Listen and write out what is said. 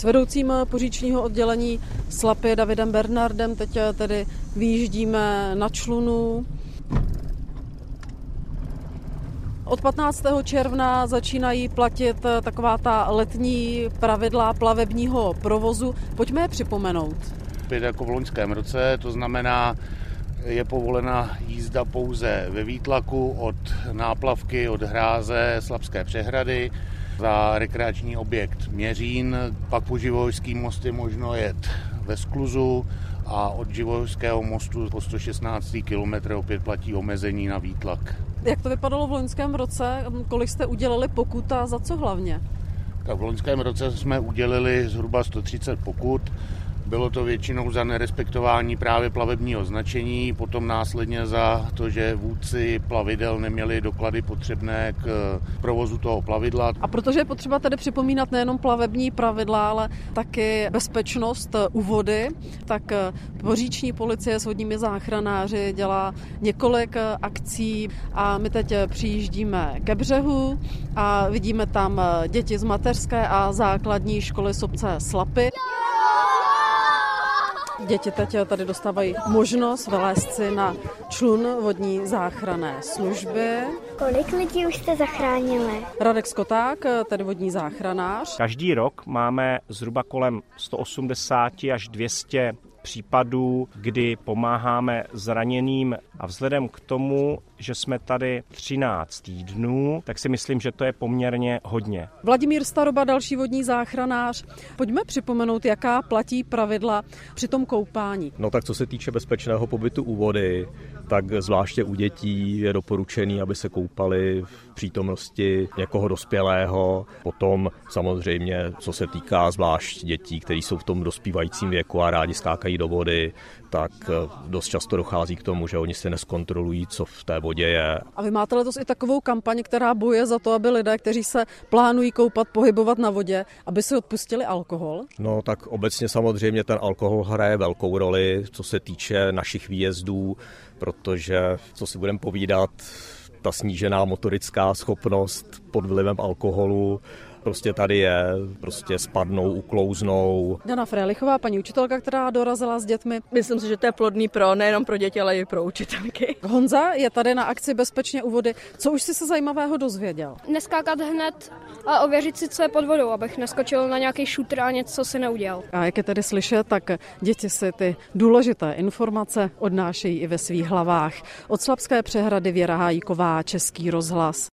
S vedoucím poříčního oddělení Slapy Davidem Bernardem teď tedy vyjíždíme na člunu. Od 15. června začínají platit taková ta letní pravidla plavebního provozu. Pojďme je připomenout. Opět jako v loňském roce, to znamená, je povolena jízda pouze ve výtlaku od náplavky, od hráze Slapské přehrady za rekreační objekt Měřín. Pak po Živojském mostu je možno jet ve skluzu a od Živojského mostu po 116. kilometr opět platí omezení na výtlak. Jak to vypadalo v loňském roce? Kolik jste udělali pokut a za co hlavně? Tak v loňském roce jsme udělili zhruba 130 pokut. Bylo to většinou za nerespektování právě plavebního značení, potom následně za to, že vůdci plavidel neměli doklady potřebné k provozu toho plavidla. A protože je potřeba tedy připomínat nejenom plavební pravidla, ale taky bezpečnost u vody, tak poříční policie s vodními záchranáři dělá několik akcí a my teď přijíždíme ke břehu a vidíme tam děti z mateřské a základní školy z obce Slapy. Děti teď tady dostávají možnost vylézt si na člun vodní záchranné služby. Kolik lidí už jste zachránili? Radek Skoták, tedy vodní záchranář. Každý rok máme zhruba kolem 180 až 200 případů, kdy pomáháme zraněným a vzhledem k tomu, že jsme tady 13 týdnů, tak si myslím, že to je poměrně hodně. Vladimír Staroba, další vodní záchranář. Pojďme připomenout, jaká platí pravidla při tom koupání. No tak co se týče bezpečného pobytu u vody, tak zvláště u dětí je doporučený, aby se koupali v přítomnosti někoho dospělého. Potom samozřejmě, co se týká zvlášť dětí, které jsou v tom dospívajícím věku a rádi skákají do vody, tak dost často dochází k tomu, že oni se neskontrolují, co v té vodě je. A vy máte letos i takovou kampaň, která bojuje za to, aby lidé, kteří se plánují koupat, pohybovat na vodě, aby si odpustili alkohol? No tak obecně samozřejmě ten alkohol hraje velkou roli, co se týče našich výjezdů, protože, co si budeme povídat, ta snížená motorická schopnost pod vlivem alkoholu prostě tady je, prostě spadnou, uklouznou. Jana Frélichová, paní učitelka, která dorazila s dětmi. Myslím si, že to je plodný nejenom pro děti, ale i pro učitelky. Honza je tady na akci Bezpečně u vody. Co už jsi se zajímavého dozvěděl? Neskákat hned a ověřit si, co je pod vodou, abych neskočil na nějaký šutr a něco si neudělal. A jak je tedy slyšet, tak děti si ty důležité informace odnášejí i ve svých hlavách. Od Slapské přehrady Věra Hájíková, Český rozhlas.